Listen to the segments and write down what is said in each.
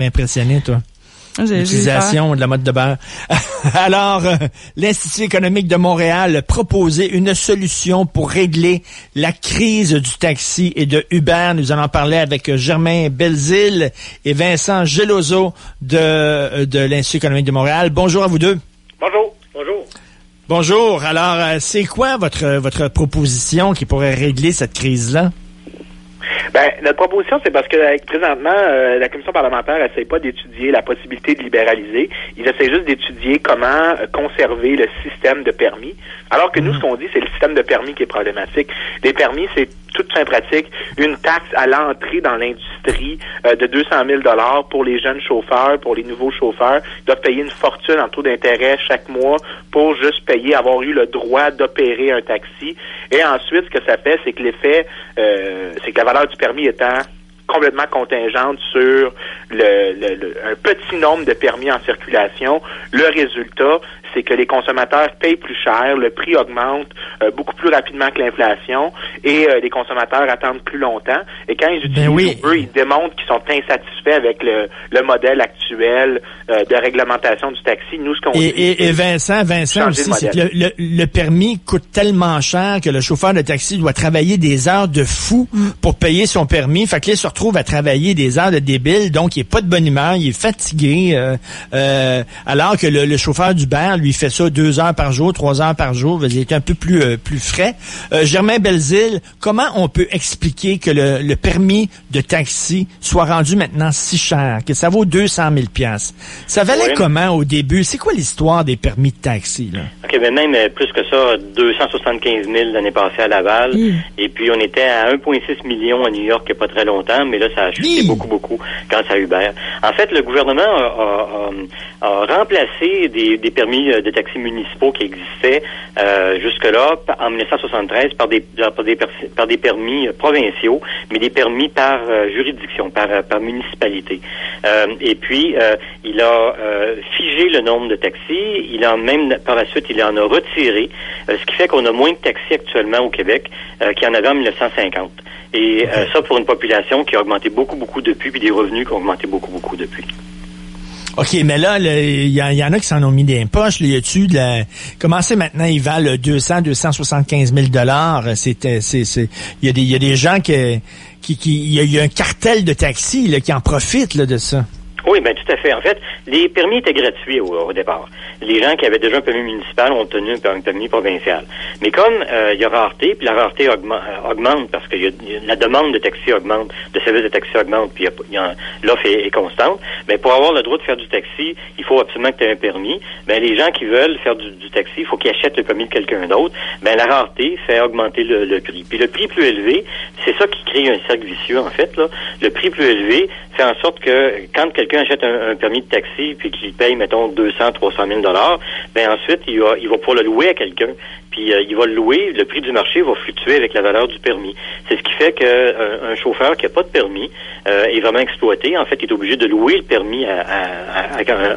impressionné, toi. L'utilisation de la mode de beurre. Alors, l'Institut économique de Montréal a proposé une solution pour régler la crise du taxi et de Uber. Nous allons parler avec Germain Belzile et Vincent Geloso de l'Institut économique de Montréal. Bonjour à vous deux. Bonjour. Bonjour. Bonjour. Alors, c'est quoi votre proposition qui pourrait régler cette crise-là? Notre proposition, c'est parce que présentement, la commission parlementaire n'essaie pas d'étudier la possibilité de libéraliser. Ils essaient juste d'étudier comment conserver le système de permis. Alors que nous, ce qu'on dit, c'est le système de permis qui est problématique. Les permis, c'est toute fin pratique, une taxe à l'entrée dans l'industrie de 200 000 $ pour les jeunes chauffeurs, pour les nouveaux chauffeurs. Ils doivent payer une fortune en taux d'intérêt chaque mois pour juste payer, avoir eu le droit d'opérer un taxi. Et ensuite, ce que ça fait, c'est que l'effet, c'est que la valeur du permis étant complètement contingente sur un petit nombre de permis en circulation, le résultat, c'est que les consommateurs payent plus cher, le prix augmente beaucoup plus rapidement que l'inflation et les consommateurs attendent plus longtemps. Et quand ils utilisent Uber, ils démontrent qu'ils sont insatisfaits avec le modèle actuel de réglementation du taxi. Nous, ce qu'on dit, et Vincent aussi, c'est que le permis coûte tellement cher que le chauffeur de taxi doit travailler des heures de fou pour payer son permis. Fait que là, il se retrouve à travailler des heures de débile, donc il est pas de bonne humeur, il est fatigué, alors que le chauffeur d'Uber, lui, fait ça 2 heures par jour, 3 heures par jour, il est un peu plus frais. Germain Belzile, comment on peut expliquer que le permis de taxi soit rendu maintenant si cher, que ça vaut 200 000 $? Ça valait comment au début? C'est quoi l'histoire des permis de taxi, là? OK, mais même plus que ça, 275 000 l'année passée à Laval, et puis on était à 1,6 million à New York il n'y a pas très longtemps, mais là, ça a chuté beaucoup grâce à Uber. En fait, le gouvernement a remplacé des permis de taxis municipaux qui existaient jusque-là, en 1973, par des permis provinciaux, mais des permis par juridiction, par municipalité. Et puis, il a figé le nombre de taxis, il a même, par la suite, il en a retiré, ce qui fait qu'on a moins de taxis actuellement au Québec qu'il y en avait en 1950. Et ça pour une population qui a augmenté beaucoup depuis, puis des revenus qui ont augmenté beaucoup depuis. OK, mais là, il y en a qui s'en ont mis des poches. Y a-tu de la... Comment c'est maintenant, ils valent 275 000 $. Il y a des gens il y a un cartel de taxis là, qui en profitent là, de ça. Oui, ben tout à fait. En fait, les permis étaient gratuits au départ. Les gens qui avaient déjà un permis municipal ont obtenu un permis provincial. Mais comme il y a rareté, puis la rareté augmente parce que la demande de taxi augmente, de services de taxi augmente, puis l'offre est constante, ben pour avoir le droit de faire du taxi, il faut absolument que tu aies un permis. Ben les gens qui veulent faire du taxi, il faut qu'ils achètent le permis de quelqu'un d'autre. Ben la rareté fait augmenter le prix. Puis le prix plus élevé, c'est ça qui crée un cercle vicieux en fait là. Le prix plus élevé fait en sorte que quand quelqu'un achète un permis de taxi puis qu'il paye, mettons, 200, 300 000 $, ben ensuite, il va pouvoir le louer à quelqu'un. Puis il va le louer, le prix du marché va fluctuer avec la valeur du permis. C'est ce qui fait que un chauffeur qui n'a pas de permis est vraiment exploité. En fait, il est obligé de louer le permis à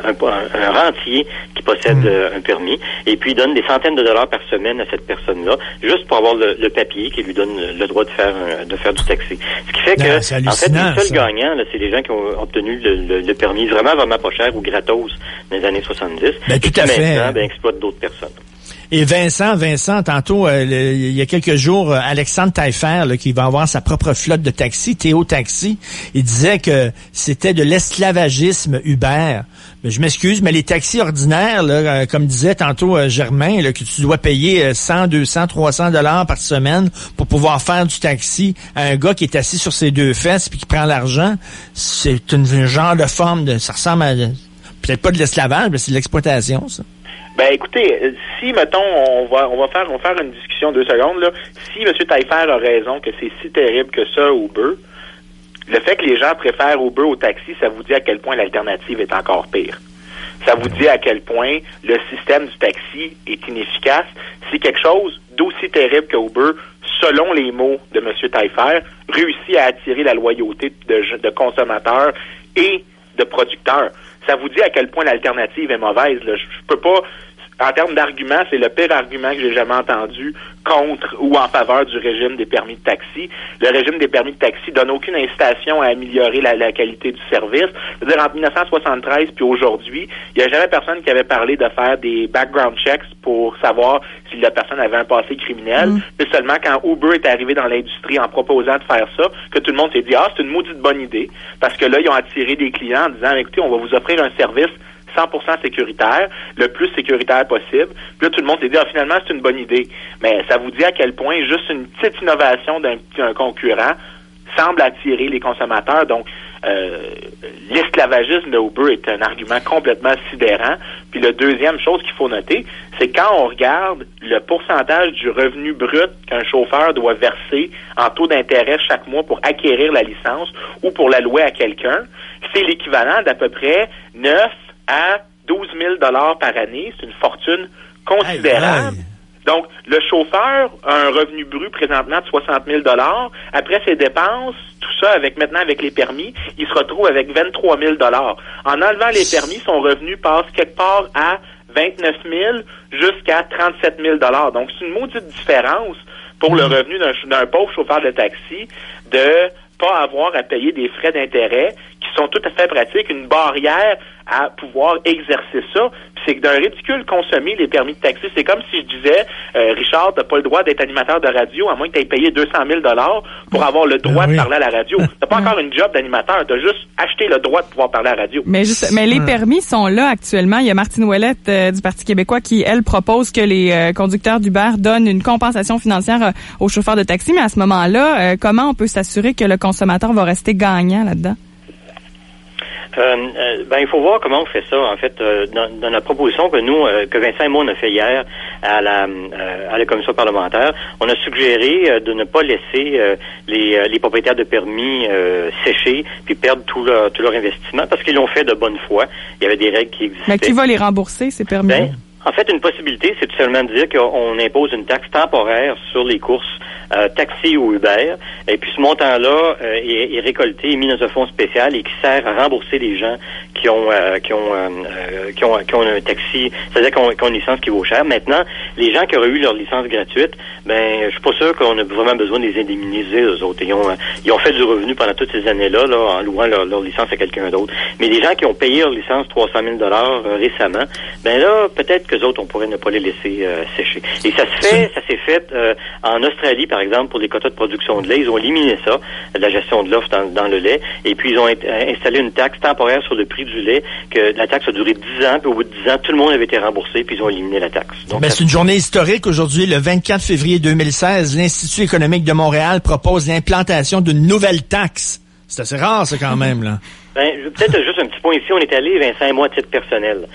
un rentier qui possède un permis. Et puis, il donne des centaines de dollars par semaine à cette personne-là, juste pour avoir le papier qui lui donne le droit de faire du taxi. Ce qui fait que, en fait, les seuls gagnants, là, c'est les gens qui ont obtenu le permis vraiment pas cher ou gratos dans les années 70. Ben, tout à fait. Maintenant, exploitent d'autres personnes. Et Vincent, tantôt, il y a quelques jours, Alexandre Taillefer, là, qui va avoir sa propre flotte de taxis, Théo Taxi, il disait que c'était de l'esclavagisme Uber. Mais je m'excuse, mais les taxis ordinaires, là, comme disait tantôt Germain, là, que tu dois payer 100, 200, 300 $ par semaine pour pouvoir faire du taxi à un gars qui est assis sur ses deux fesses puis qui prend l'argent, c'est une genre de forme de... Ça ressemble à... Peut-être pas de l'esclavage, mais c'est de l'exploitation, ça. Ben écoutez, si mettons on va faire une discussion 2 secondes là, si M. Taillefer a raison que c'est si terrible que ça Uber, le fait que les gens préfèrent Uber au taxi, ça vous dit à quel point l'alternative est encore pire. Ça vous dit à quel point le système du taxi est inefficace. C'est quelque chose d'aussi terrible que Uber, selon les mots de M. Taillefer, réussit à attirer la loyauté de consommateurs et de producteurs. Ça vous dit à quel point l'alternative est mauvaise. Là. Je peux pas... en termes d'arguments, c'est le pire argument que j'ai jamais entendu contre ou en faveur du régime des permis de taxi. Le régime des permis de taxi donne aucune incitation à améliorer la qualité du service. C'est-à-dire, entre 1973 puis aujourd'hui, il n'y a jamais personne qui avait parlé de faire des background checks pour savoir si la personne avait un passé criminel. C'est seulement quand Uber est arrivé dans l'industrie en proposant de faire ça que tout le monde s'est dit « Ah, c'est une maudite bonne idée ». Parce que là, ils ont attiré des clients en disant « Écoutez, on va vous offrir un service 100% sécuritaire, le plus sécuritaire possible. » Puis là, tout le monde s'est dit, finalement, c'est une bonne idée. Mais ça vous dit à quel point juste une petite innovation d'un concurrent semble attirer les consommateurs. Donc, l'esclavagisme de Uber est un argument complètement sidérant. Puis la deuxième chose qu'il faut noter, c'est quand on regarde le pourcentage du revenu brut qu'un chauffeur doit verser en taux d'intérêt chaque mois pour acquérir la licence ou pour la louer à quelqu'un, c'est l'équivalent d'à peu près 9 à 12 000 $ par année. C'est une fortune considérable. Donc, le chauffeur a un revenu brut présentement de 60 000 $. Après ses dépenses, tout ça, avec les permis, il se retrouve avec 23 000 $. En enlevant les permis, son revenu passe quelque part à 29 000 jusqu'à 37 000 $. Donc, c'est une maudite différence pour le revenu d'un pauvre chauffeur de taxi de pas avoir à payer des frais d'intérêt qui sont tout à fait pratiques, une barrière à pouvoir exercer ça. Puis c'est que d'un ridicule consommé, les permis de taxi, c'est comme si je disais, Richard, t'as pas le droit d'être animateur de radio à moins que t'aies payé 200 000 $ pour avoir le droit de parler à la radio. T'as pas encore une job d'animateur, t'as juste acheté le droit de pouvoir parler à la radio. Mais les permis sont là actuellement. Il y a Martine Ouellette du Parti québécois qui, elle, propose que les conducteurs d'Uber donnent une compensation financière aux chauffeurs de taxi. Mais à ce moment-là, comment on peut s'assurer que le consommateur va rester gagnant là-dedans? Il faut voir comment on fait ça. En fait, dans la proposition que Vincent et moi on a fait hier à la commission parlementaire, on a suggéré de ne pas laisser les propriétaires de permis sécher puis perdre tout leur investissement parce qu'ils l'ont fait de bonne foi. Il y avait des règles qui existaient. Mais qui va les rembourser, ces permis? En fait, une possibilité, c'est tout seulement de dire qu'on impose une taxe temporaire sur les courses taxi ou Uber, et puis ce montant-là est récolté et mis dans un fonds spécial et qui sert à rembourser les gens qui ont un taxi, c'est-à-dire qui ont une licence qui vaut cher. Maintenant, les gens qui auraient eu leur licence gratuite, je suis pas sûr qu'on a vraiment besoin de les indemniser, eux autres. Ils ont fait du revenu pendant toutes ces années-là, en louant leur licence à quelqu'un d'autre. Mais les gens qui ont payé leur licence 300 000 $ récemment, là, peut-être qu'eux autres, on pourrait ne pas les laisser sécher. Et ça s'est fait en Australie, par exemple, pour les quotas de production de lait. Ils ont éliminé ça, la gestion de l'offre dans le lait, et puis ils ont installé une taxe temporaire sur le prix du lait, que la taxe a duré 10 ans, puis au bout de 10 ans, tout le monde avait été remboursé, puis ils ont éliminé la taxe. Donc, c'est une journée historique aujourd'hui. Le 24 février 2016, l'Institut économique de Montréal propose l'implantation d'une nouvelle taxe. C'est assez rare, ça, quand même, là. Peut-être juste un petit point ici. On est allé, Vincent et moi, à titre personnel,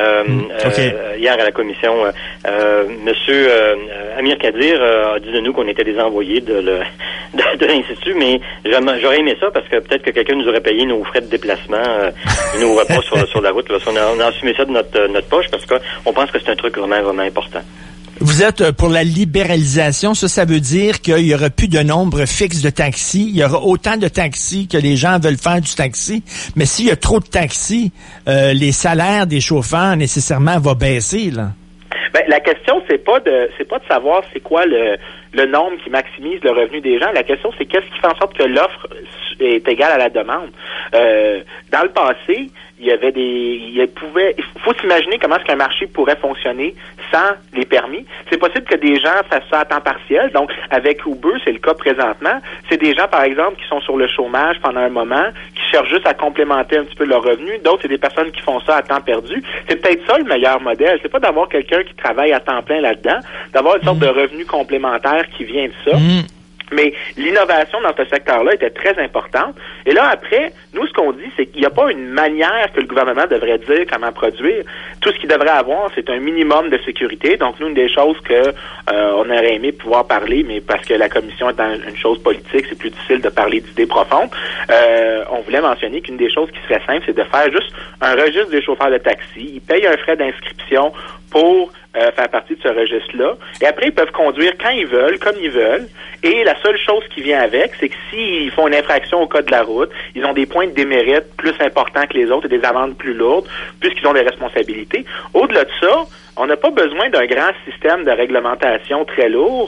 hier à la commission. Monsieur Amir Kadir a dit de nous qu'on était des envoyés de l'Institut, mais j'aurais aimé ça parce que peut-être que quelqu'un nous aurait payé nos frais de déplacement, nos repas sur la route. Là. On a assumé ça de notre poche parce qu'on pense que c'est un truc vraiment, vraiment important. Vous êtes pour la libéralisation. Ça veut dire qu'il y aura plus de nombre fixe de taxis. Il y aura autant de taxis que les gens veulent faire du taxi. Mais s'il y a trop de taxis, les salaires des chauffeurs nécessairement vont baisser, là. La question, c'est pas de savoir c'est quoi le nombre qui maximise le revenu des gens. La question, c'est qu'est-ce qui fait en sorte que l'offre est égale à la demande. Dans le passé, il faut s'imaginer comment est-ce qu'un marché pourrait fonctionner sans les permis. C'est possible que des gens fassent ça à temps partiel. Donc, avec Uber, c'est le cas présentement. C'est des gens, par exemple, qui sont sur le chômage pendant un moment, qui cherchent juste à complémenter un petit peu leur revenu. D'autres, c'est des personnes qui font ça à temps perdu. C'est peut-être ça le meilleur modèle. C'est pas d'avoir quelqu'un qui travaille à temps plein là-dedans, d'avoir une sorte de revenu complémentaire qui vient de ça. Mais l'innovation dans ce secteur-là était très importante. Et là, après, nous, ce qu'on dit, c'est qu'il n'y a pas une manière que le gouvernement devrait dire comment produire. Tout ce qu'il devrait avoir, c'est un minimum de sécurité. Donc, nous, une des choses que on aurait aimé pouvoir parler, mais parce que la commission est dans une chose politique, c'est plus difficile de parler d'idées profondes. On voulait mentionner qu'une des choses qui serait simple, c'est de faire juste un registre des chauffeurs de taxi. Ils payent un frais d'inscription pour faire partie de ce registre-là. Et après, ils peuvent conduire quand ils veulent, comme ils veulent. Et la seule chose qui vient avec, c'est que s'ils font une infraction au code de la route, ils ont des points de démérite plus importants que les autres et des amendes plus lourdes, puisqu'ils ont des responsabilités. Au-delà de ça, on n'a pas besoin d'un grand système de réglementation très lourd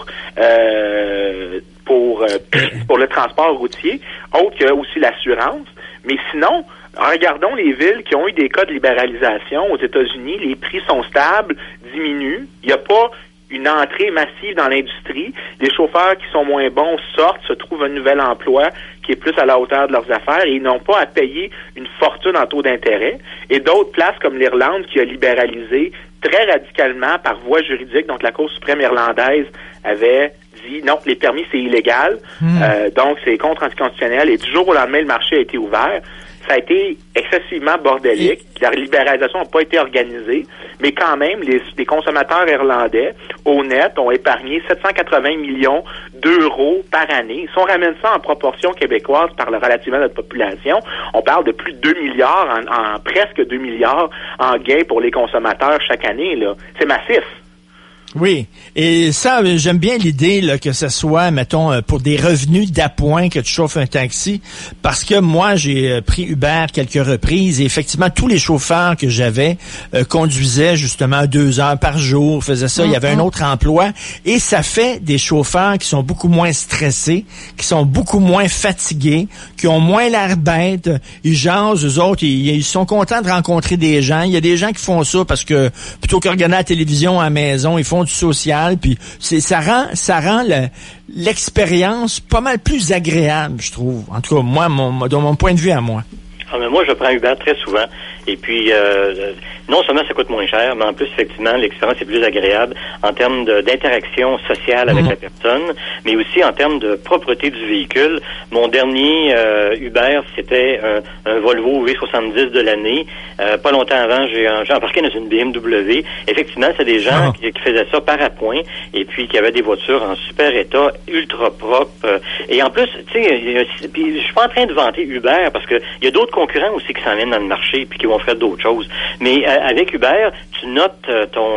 pour le transport routier, autre que aussi l'assurance. Mais sinon, regardons les villes qui ont eu des cas de libéralisation aux États-Unis. Les prix sont stables, diminuent. Il n'y a pas une entrée massive dans l'industrie. Les chauffeurs qui sont moins bons sortent, se trouvent un nouvel emploi qui est plus à la hauteur de leurs affaires et ils n'ont pas à payer une fortune en taux d'intérêt. Et d'autres places comme l'Irlande qui a libéralisé très radicalement par voie juridique. Donc la Cour suprême irlandaise avait dit non, les permis c'est illégal. Donc c'est contre-anticonstitutionnel et du jour au lendemain le marché a été ouvert. Ça a été excessivement bordélique. La libéralisation n'a pas été organisée, mais quand même, les consommateurs irlandais, au net, ont épargné 780 millions d'euros par année. Si on ramène ça en proportion québécoise par relativement notre population, on parle de plus de 2 milliards, en presque 2 milliards en gains pour les consommateurs chaque année, là. C'est massif. Oui, et ça, j'aime bien l'idée là que ce soit, mettons, pour des revenus d'appoint que tu chauffes un taxi, parce que moi, j'ai pris Uber quelques reprises et effectivement, tous les chauffeurs que j'avais conduisaient justement 2 heures par jour, faisaient ça, il y avait un autre emploi, et ça fait des chauffeurs qui sont beaucoup moins stressés, qui sont beaucoup moins fatigués, qui ont moins l'air bêtes, ils jasent, eux autres, ils sont contents de rencontrer des gens. Il y a des gens qui font ça parce que plutôt que regarder la télévision à la maison, ils font du social, puis ça rend l'expérience pas mal plus agréable, je trouve. En tout cas, moi, de mon point de vue à moi. Ah, mais moi, je prends Uber très souvent. Et puis, non seulement ça coûte moins cher, mais en plus, effectivement, l'expérience est plus agréable en termes d'interaction sociale avec la personne, mais aussi en termes de propreté du véhicule. Mon dernier Uber, c'était un Volvo V70 de l'année. Pas longtemps avant, j'ai embarqué dans une BMW. Effectivement, c'est des gens qui faisaient ça par appoint et puis qui avaient des voitures en super état, ultra propres. Et en plus, tu sais, je suis pas en train de vanter Uber parce que il y a d'autres concurrents aussi qui s'en viennent dans le marché puis qui vont faire d'autres choses. Mais avec Uber, tu notes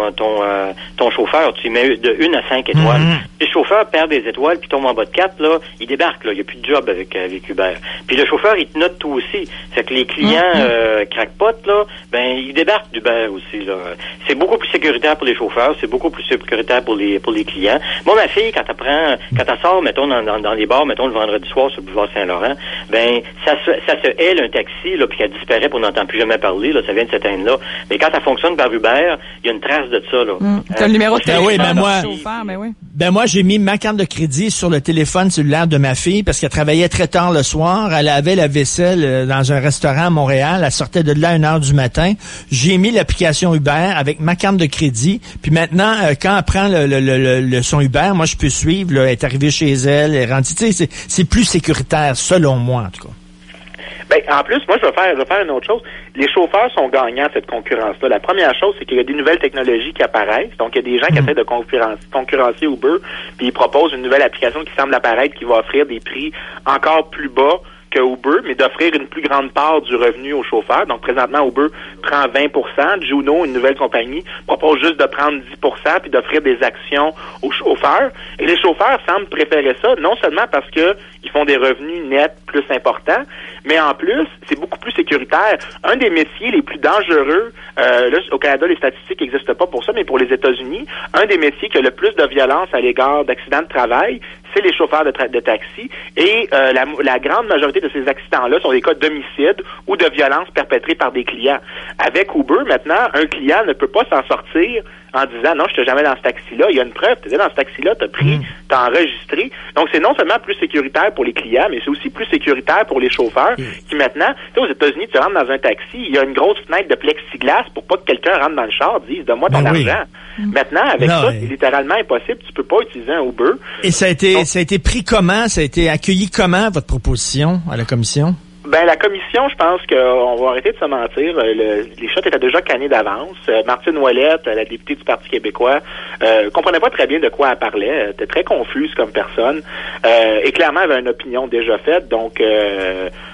ton chauffeur, tu mets de 1 à 5 étoiles. Le chauffeur perd des étoiles puis tombe en bas de 4, là, il débarque, là, il n'y a plus de job avec Uber. Puis le chauffeur, il te note tout aussi. Fait que les clients crackpot, là, ben ils débarquent d'Uber aussi, là. C'est beaucoup plus sécuritaire pour les chauffeurs, c'est beaucoup plus sécuritaire pour les clients. Moi, ma fille, quand elle sort, mettons, dans les bars, mettons, le vendredi soir sur le boulevard Saint-Laurent, ben ça se hèle un taxi, là, puis qu'elle disparaît, puis on n'entend plus jamais parler, là, ça vient de s'éteindre là. Mais quand ça fonctionne par Uber, il y a une trace de ça, là. T'as le numéro de téléphone chauffeur, moi, j'ai mis ma carte de crédit sur le téléphone cellulaire de ma fille parce qu'elle travaillait très tard le soir. Elle avait la vaisselle dans un restaurant à Montréal. Elle sortait de là à 1h du matin. J'ai mis l'application Uber avec ma carte de crédit. Puis maintenant, quand elle prend son Uber, moi, je peux suivre. Là, elle est arrivée chez elle, elle est rendue. Tu sais, c'est plus sécuritaire, selon moi, en tout cas. Ben, en plus, moi, je vais faire une autre chose. Les chauffeurs sont gagnants de cette concurrence-là. La première chose, c'est qu'il y a des nouvelles technologies qui apparaissent. Donc, il y a des gens qui essaient de concurrencer Uber, puis ils proposent une nouvelle application qui semble apparaître, qui va offrir des prix encore plus bas que Uber, mais d'offrir une plus grande part du revenu aux chauffeurs. Donc, présentement, Uber prend 20%. Juno, une nouvelle compagnie, propose juste de prendre 10% puis d'offrir des actions aux chauffeurs. Et les chauffeurs semblent préférer ça, non seulement parce que ils font des revenus nets plus importants, mais en plus, c'est beaucoup plus sécuritaire. Un des métiers les plus dangereux, là, au Canada, les statistiques n'existent pas pour ça, mais pour les États-Unis, un des métiers qui a le plus de violence à l'égard d'accidents de travail, c'est les chauffeurs de taxi. Et la grande majorité de ces accidents-là sont des cas d'homicide ou de violence perpétrée par des clients. Avec Uber, maintenant, un client ne peut pas s'en sortir en disant non, je n'étais jamais dans ce taxi-là. Il y a une preuve, tu étais dans ce taxi-là, tu as pris, tu as enregistré. Donc, c'est non seulement plus sécuritaire pour les clients, mais c'est aussi plus sécuritaire pour les chauffeurs qui maintenant, tu sais, aux États-Unis, tu rentres dans un taxi, il y a une grosse fenêtre de plexiglas pour pas que quelqu'un rentre dans le char, dise donne-moi ton argent. Maintenant, avec ça, c'est littéralement impossible. Tu peux pas utiliser un Uber. Et ça a été pris comment? Ça a été accueilli comment, votre proposition à la commission? Ben, la commission, je pense qu'on va arrêter de se mentir. Les shots étaient déjà cannés d'avance. Martine Ouellette, la députée du Parti québécois, comprenait pas très bien de quoi elle parlait. Elle était très confuse comme personne. Et clairement, elle avait une opinion déjà faite. Donc,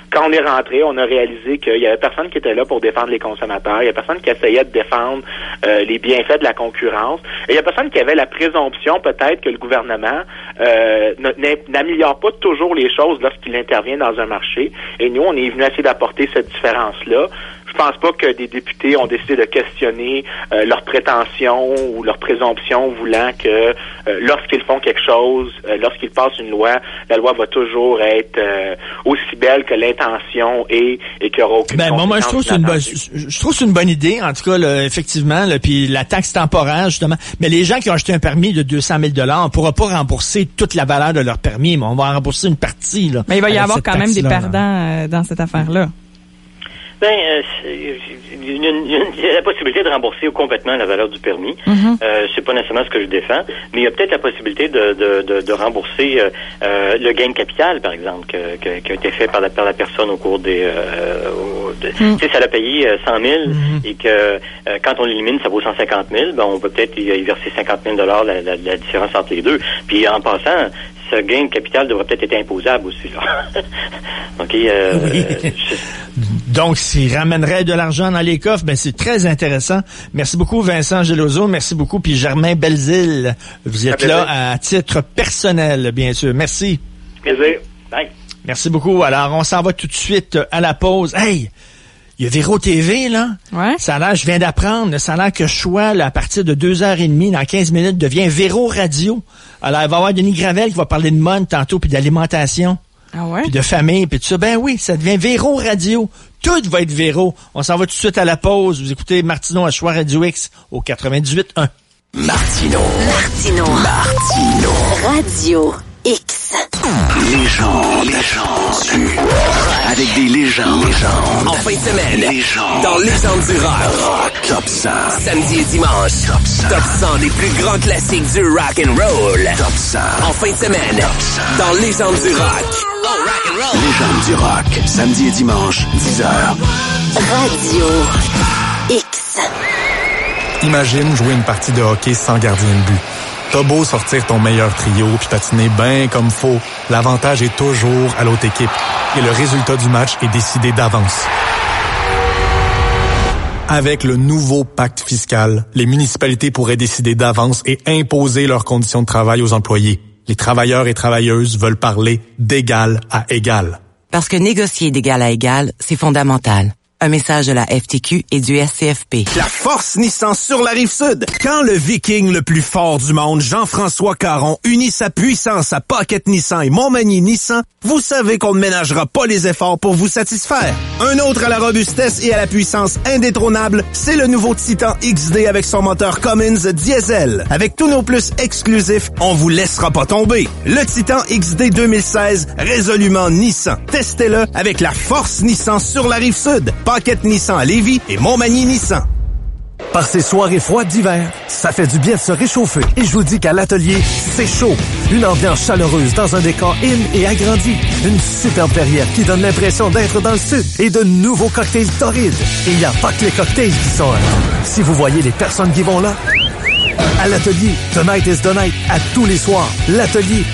Quand on est rentré, on a réalisé qu'il y avait personne qui était là pour défendre les consommateurs. Il y a personne qui essayait de défendre les bienfaits de la concurrence. Et il y a personne qui avait la présomption, peut-être, que le gouvernement n'améliore pas toujours les choses lorsqu'il intervient dans un marché. Et nous, on est venu essayer d'apporter cette différence-là. Je pense pas que des députés ont décidé de questionner leurs prétentions ou leurs présomptions, voulant que lorsqu'ils font quelque chose, lorsqu'ils passent une loi, la loi va toujours être aussi belle que l'intention et qu'il n'y aura aucune conséquence. Moi, je trouve que c'est une bonne idée, en tout cas, là, effectivement, là, puis la taxe temporaire, justement. Mais les gens qui ont acheté un permis de 200 000 $, on pourra pas rembourser toute la valeur de leur permis, mais on va rembourser une partie, là. Mais il va y avoir quand même des perdants dans cette affaire-là. Il y a la possibilité de rembourser complètement la valeur du permis. C'est pas nécessairement ce que je défends, mais il y a peut-être la possibilité de rembourser le gain de capital, par exemple, qui a été fait par la personne au cours des... tu sais, ça l'a payé 100 000 et que quand on l'élimine, ça vaut 150 000. Ben, on peut peut-être y verser 50 000 la différence entre les deux. Puis en passant, ce gain de capital devrait peut-être être imposable aussi, là. Okay, Donc, s'il ramènerait de l'argent dans les coffres, c'est très intéressant. Merci beaucoup, Vincent Geloso. Merci beaucoup. Puis Germain Belzile, vous êtes là à titre personnel, bien sûr. Merci. Plaisir. Bye. Merci beaucoup. Alors, on s'en va tout de suite à la pause. Hey! Il y a Véro TV, là. Ouais. Ça a l'air, je viens d'apprendre, ça a l'air que Choix, là, à partir de 2h30, dans 15 minutes, devient Véro Radio. Alors, il va y avoir Denis Gravel qui va parler de mode tantôt, puis d'alimentation. Ah ouais? Puis de famille, puis tout ça. Ben oui, ça devient Véro Radio. Tout va être Véro. On s'en va tout de suite à la pause. Vous écoutez Martineau à Choix Radio X au 98.1. Martineau. Radio X. Légende. Avec des légendes. En fin de semaine. Légende. Dans Légende du rock. Top 100. Samedi et dimanche. Top 100 des plus grands classiques du rock and roll. Top 100. En fin de semaine. Dans Légende du rock. Oh, rock and roll. Légende du rock. Samedi et dimanche, 10h. Radio X. Imagine jouer une partie de hockey sans gardien de but. T'as beau sortir ton meilleur trio puis patiner bien comme faut, l'avantage est toujours à l'autre équipe et le résultat du match est décidé d'avance. Avec le nouveau pacte fiscal, les municipalités pourraient décider d'avance et imposer leurs conditions de travail aux employés. Les travailleurs et travailleuses veulent parler d'égal à égal. Parce que négocier d'égal à égal, c'est fondamental. Un message de la FTQ et du SCFP. La force Nissan sur la Rive-Sud. Quand le Viking le plus fort du monde, Jean-François Caron, unit sa puissance à Pocket Nissan et Montmagny Nissan, vous savez qu'on ne ménagera pas les efforts pour vous satisfaire. Un autre à la robustesse et à la puissance indétrônable, c'est le nouveau Titan XD avec son moteur Cummins diesel. Avec tous nos plus exclusifs, on vous laissera pas tomber. Le Titan XD 2016, résolument Nissan. Testez-le avec la force Nissan sur la Rive-Sud. Pocket Nissan à Lévis et Montmagny Nissan. Par ces soirées froides d'hiver, ça fait du bien de se réchauffer. Et je vous dis qu'à l'atelier, c'est chaud. Une ambiance chaleureuse dans un décor in et agrandi. Une superbe verrière qui donne l'impression d'être dans le sud. Et de nouveaux cocktails torrides. Et il n'y a pas que les cocktails qui sont là. Si vous voyez les personnes qui vont là, à l'atelier, Tonight is the Night, à tous les soirs. L'atelier,